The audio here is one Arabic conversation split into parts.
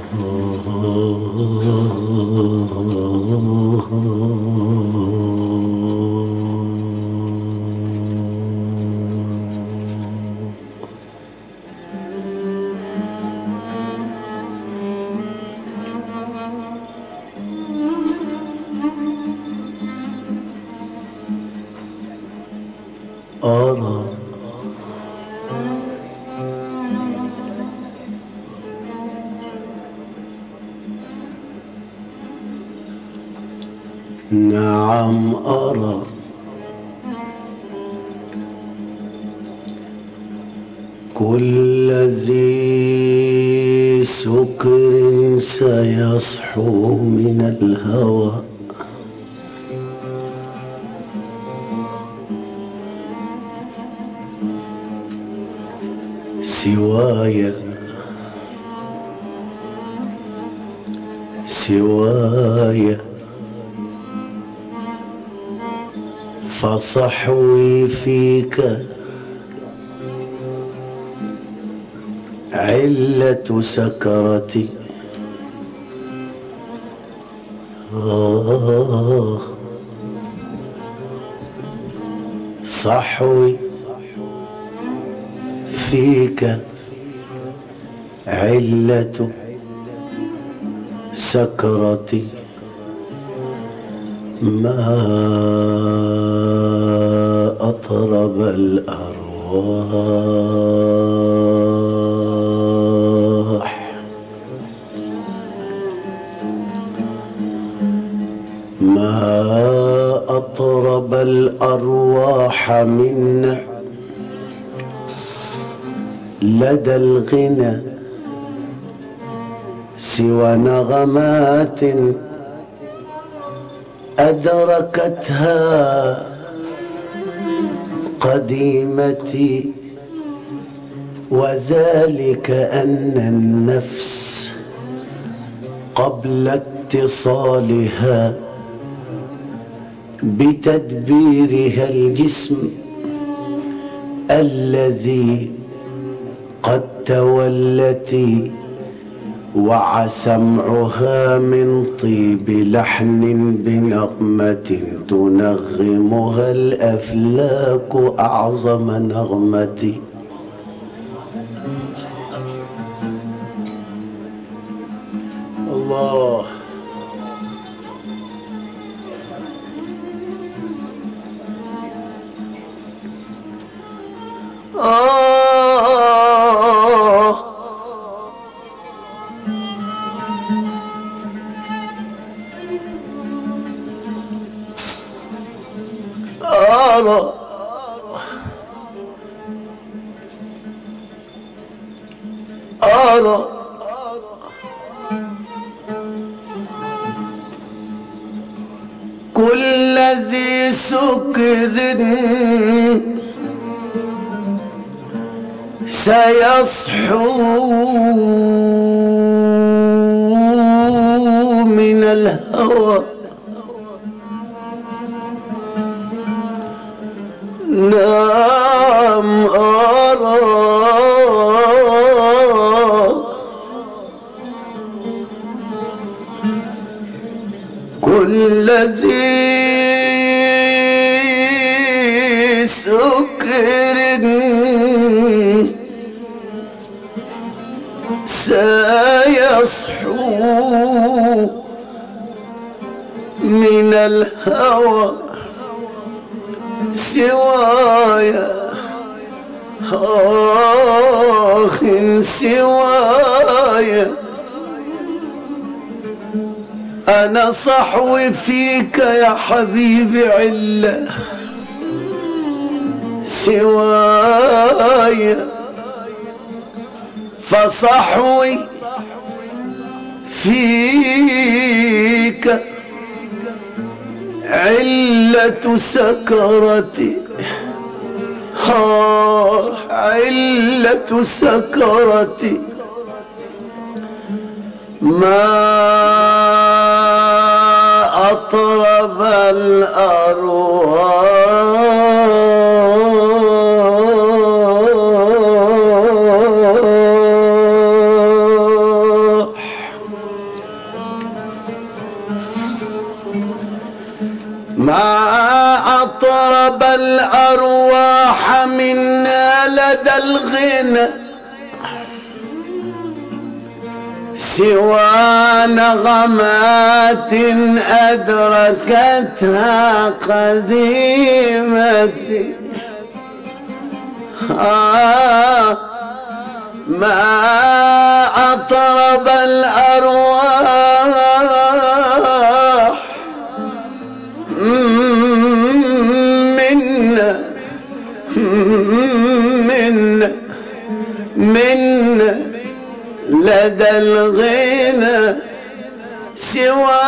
أرى نعم أرى كل ذي سكر سيصحو من الهوى سواي فصحوي فيك علة سكرتي صحوي فيك علة سكرتي ما أطرب الأرواح ما أطرب الأرواح منا لدى الغنى سوى نغمات أدركتها قديمتي وذلك أن النفس قبل اتصالها بتدبيرها الجسم الذي قد تولت وعى سمعها من طيب لحن بنغمة تنغمها الأفلاك أعظم نغمتي الله أرى كل ذي سكر سيصحو من الهوى نعم أرى كل ذي سكر سيصحو من الهوى سوايا سوايا أنا صحوي فيك يا حبيبي علة سوايا فصحوي فيك علة سكرتي علة سكرتي ما أطرب الأرواح أطرب الأرواح منا لدى الغنى سوى نغمات أدركتها قديمتي. ما أطرب الأرواح منا لدى الغنى سوى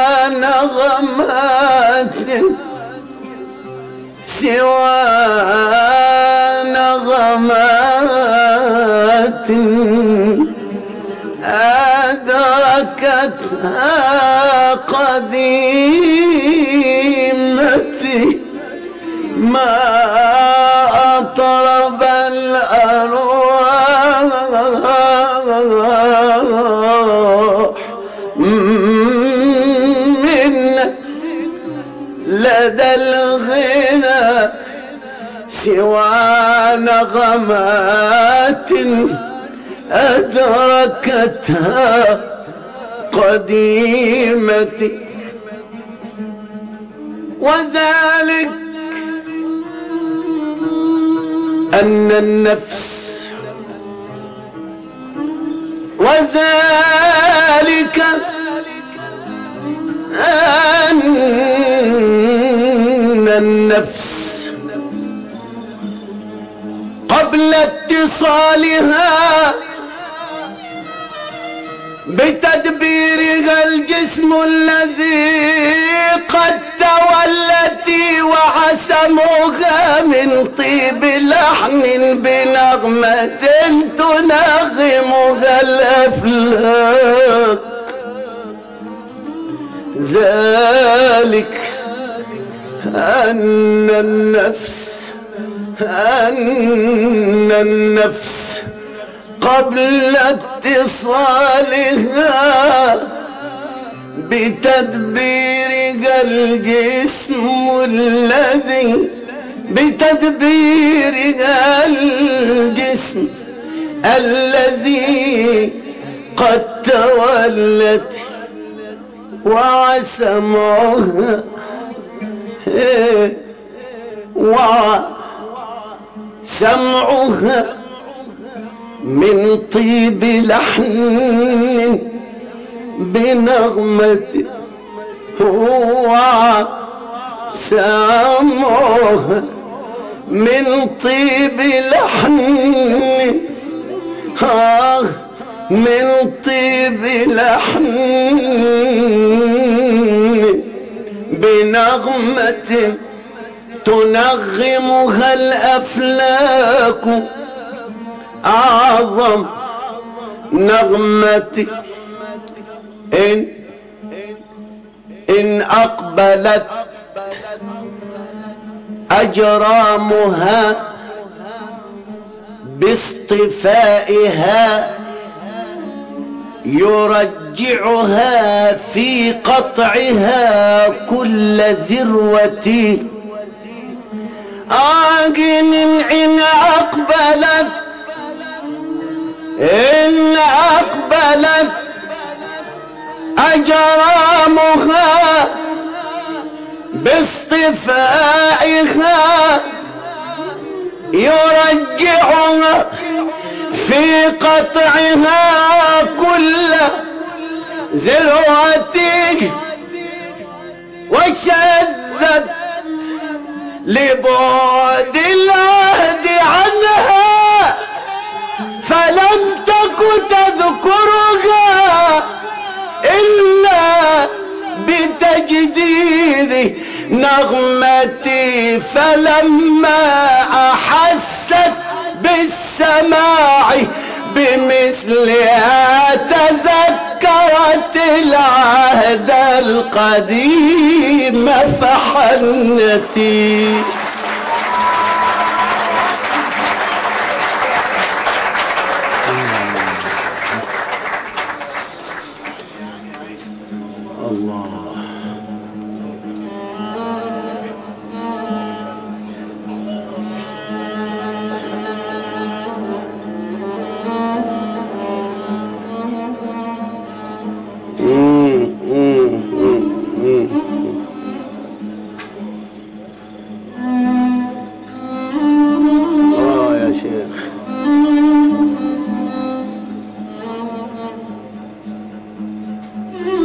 نغمات أدركتها قديمتي. ما أطرب الأرواح منا لدى الغنى سوى نغمات أدركتها قديمتي. وذلك أن النفس وذلك أن النفس قبل اتصالها بتدبيرها الجسم الذي قد تولتي وعسمها من طيب لحن بنغمة تنغمها الأفلاك. ذلك أن النفس قبل اتصالها بتدبيرها الجسم الذي قد تولت وسمعها من طيب لحن بنغمة وسمعها من طيب لحن من طيب لحن بنغمة تنغمها الأفلاك. أعظم نغمة إن أقبلت أجرامها باصطفائها يرجعها في قطعها كل ذروة. إن أقبلت أجرامها باصطفائها يرجعها في قطعها كل ذروة. وشذت لبعد العهد عنها فلم تك تذكرها إلا بتجديد نغمتي. فلما أحست بالسماع بمثلها تذكرت العهد القديم فحنتي. الله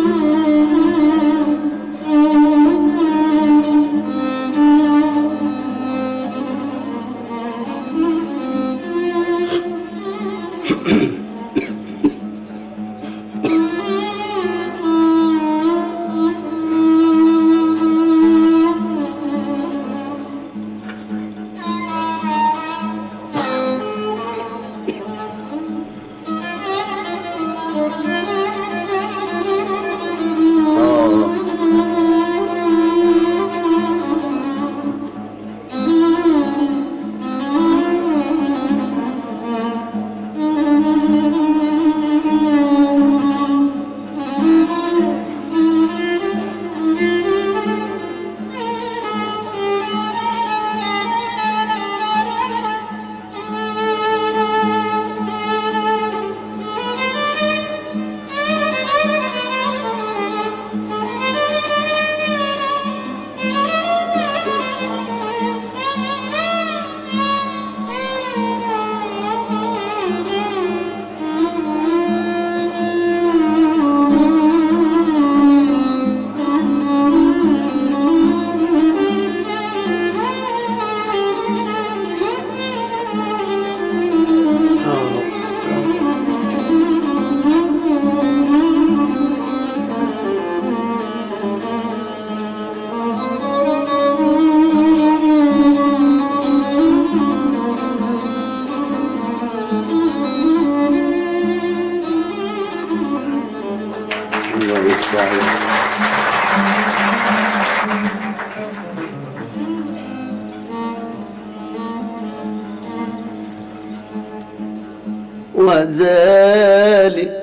وذلك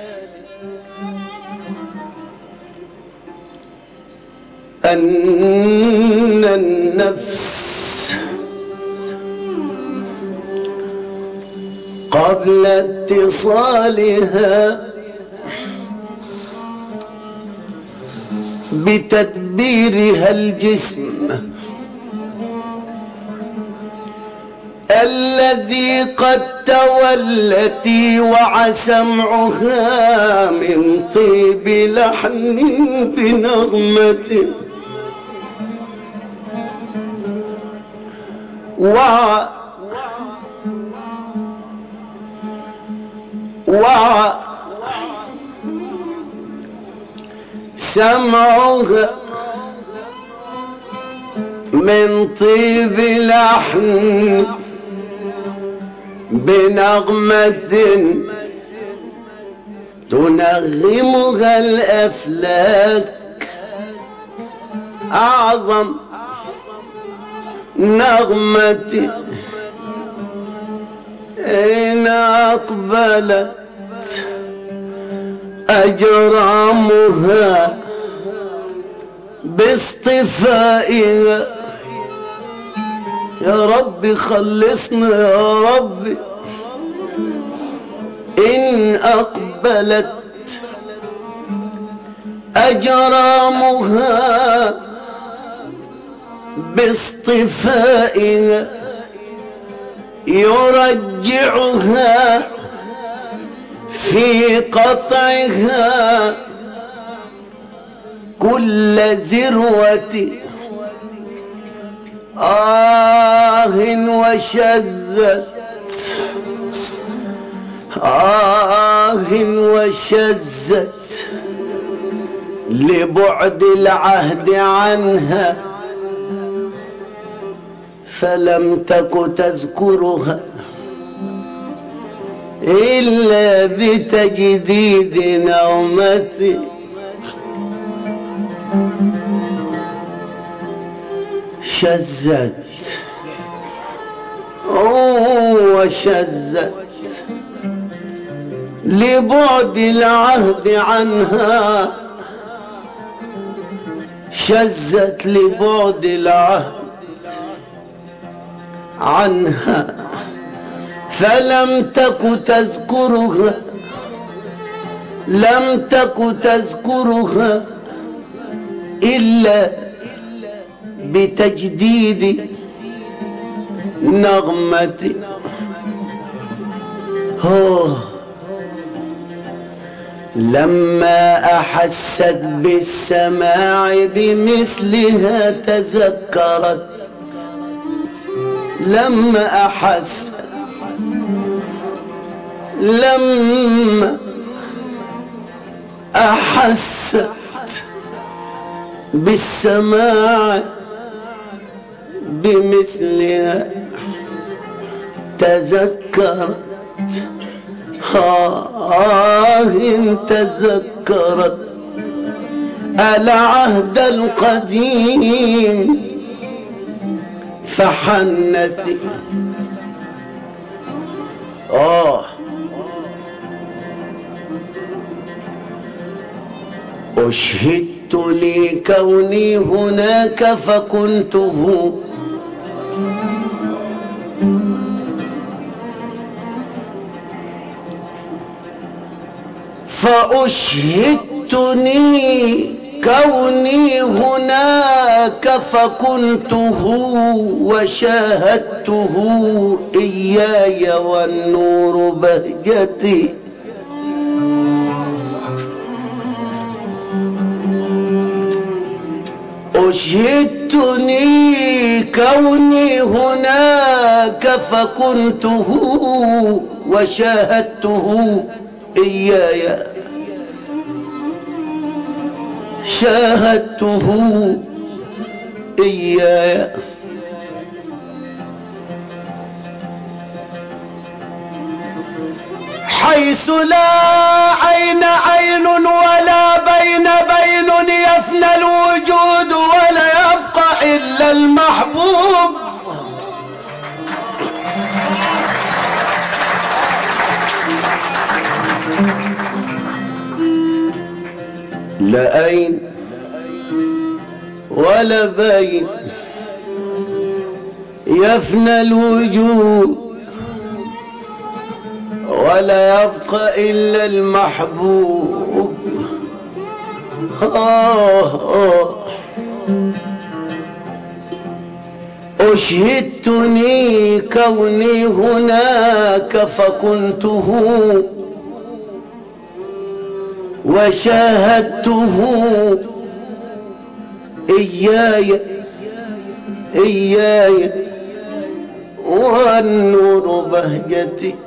أن النفس قبل اتصالها بتدبيرها الجسم الذي قد تولت وعسمعها من طيب لحن بنغمة سمعها من طيب لحن بنغمة تنغمها الأفلاك أعظم نغمة إن أقبلت أجرامها باصطفائها. يا رب خلصنا يا رب. إن أقبلت أجرامها باصطفائها يرجعها في قطعها كل ذروة وشزت وشزت لبعد العهد عنها فلم تك تذكرها إلا بتجديد نومتي. شزت وشزت لبعد العهد عنها، شزت لبعد العهد عنها فلم تك تذكرها، لم تك تذكرها إلا بتجديد نغمتي. لما أحست بالسماع بمثلها تذكرت. لما أحست بالسماع بمثلها تذكرت. تذكرت العهد القديم فحنت. أشهدت لكوني هناك فكنته فأشهدتني كوني هناك فكنته وشاهدته إياي والنور بهجتي. أشهدتني كوني هناك فكنته وشاهدته إياي شاهدته إياي. حيث لا عين عين ولا بين يفنى الوجود ولا يبقى إلا المحبوب. لا عين ولا بين يفنى الوجود ولا يبقى إلا المحبوب. أشهدتني كوني هناك فكنته وشاهدته إياي والنور بهجتي.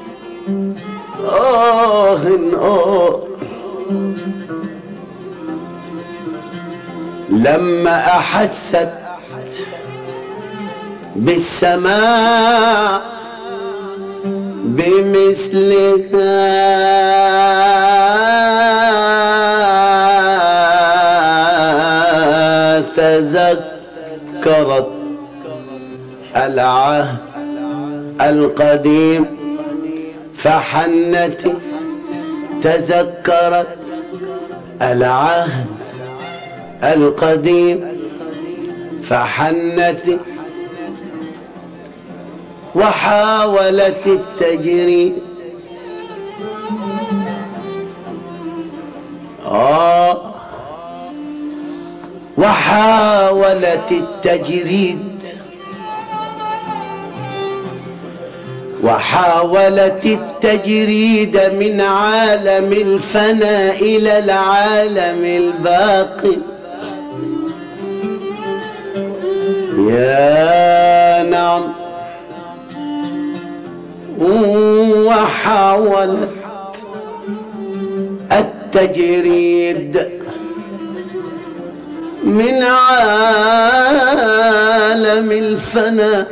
لما أحست بالسماء بمثلها تذكرت العهد القديم فحنت. تذكرت العهد القديم فحنت وحاولت التجريد. وحاولت التجريد وحاولت التجريد من عالم الفنا إلى العالم الباقي. يا نعم. وحاولت التجريد من عالم الفنا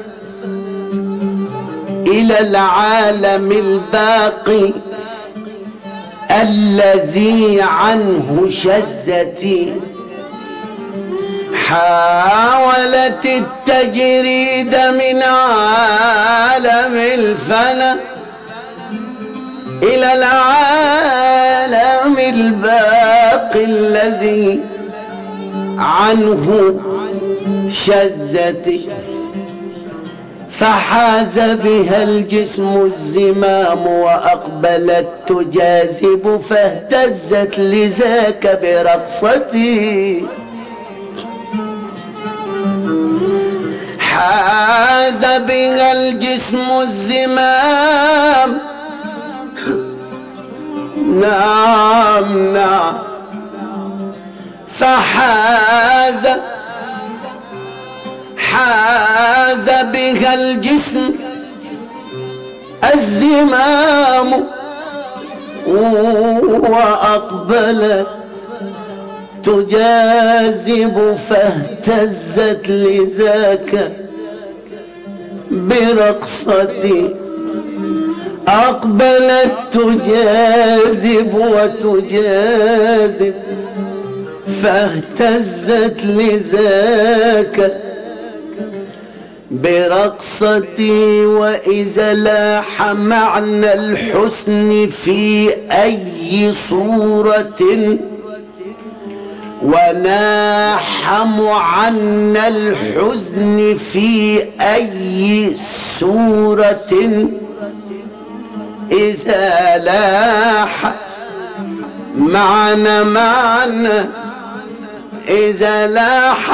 إلى العالم الباقي الذي عنه شزتي. حاولت التجريد من عالم الفنا إلى العالم الباقي الذي عنه شزتي. فحاز بها الجسم الزمام وأقبلت تجاذب فاهتزت لذاك برقصتي. حاز بها الجسم الزمام نعم نعم. فحاز بها الجسم الزمام وأقبلت تجاذب فاهتزت لذاك برقصتي. أقبلت تجاذب وتجاذب فاهتزت لذاك برقصتي. وإذا لاح معنى الحسن في أي صورة وناح معنى الحزن في أي صورة. إذا لاح معنى إذا لاح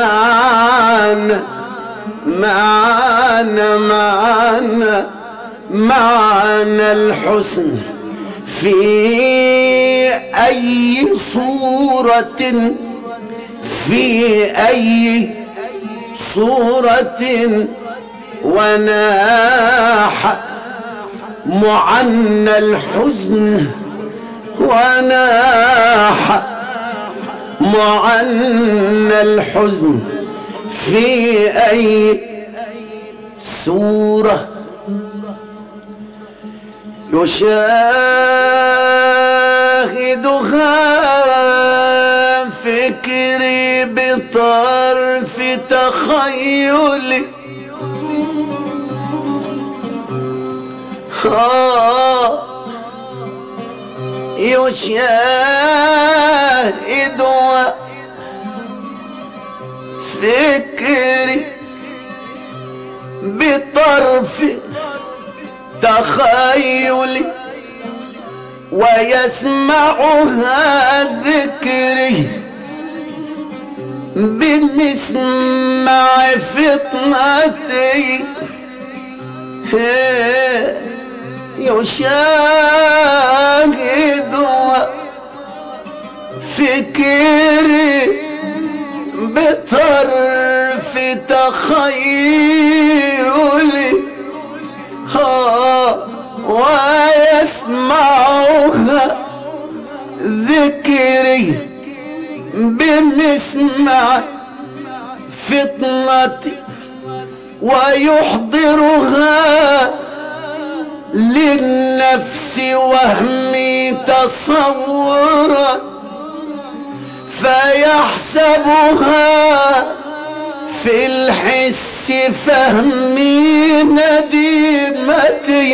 معنى الحسن في أي صورة وناح معنى الحزن وناح معنى الحزن في أي صورة. يشاهدها فكري بطرف تخيلي. يشاهدها فكري بطرف تخيلي ويسمعها ذكري بمسمع فطنتي. يشاهدها فكري بطرف تخيلي ويسمعها ذكري بمسمع فطنتي ويحضرها للنفس وهمي تصورا فيحسبها في الحس فهمي نديمتي.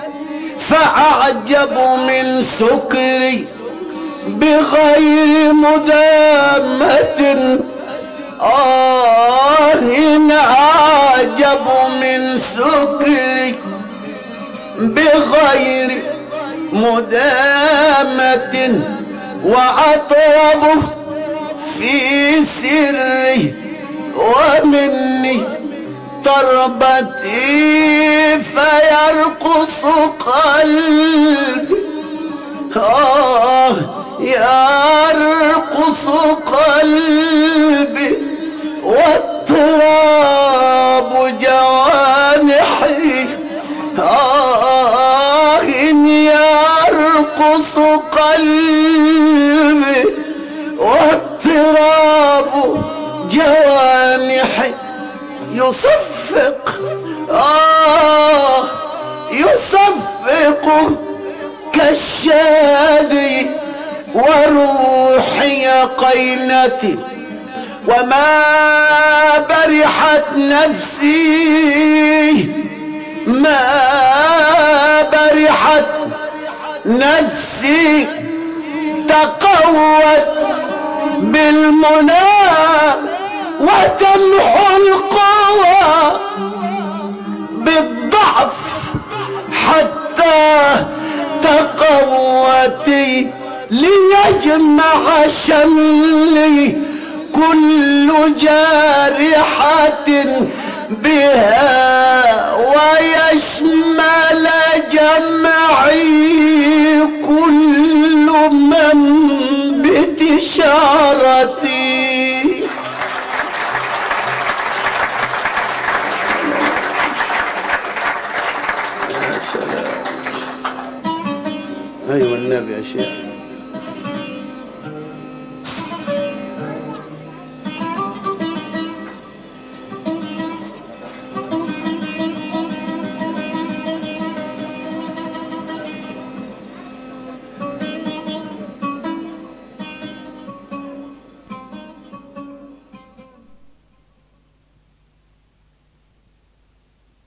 فأعجب من سكري بغير مدامة. إن أعجب من سكري بغير مدامة وأطربه في سري ومني تربتي فيرقص قلبي. يرقص قلبي واضطراب جوانحي. إن يرقص قلبي واضطراب جوانحي. يصفق يصفق كالشاذي وروحي قينتي. وما برحت نفسي ما برحت نفسي تقوت بالمنى وتمحو القوى بالضعف حتى تقوتي ليجمع شملي كل جارحة بها ويشمل جمعي كل من بتشارتي. يا سلام. ايوه النبي يا شيخ.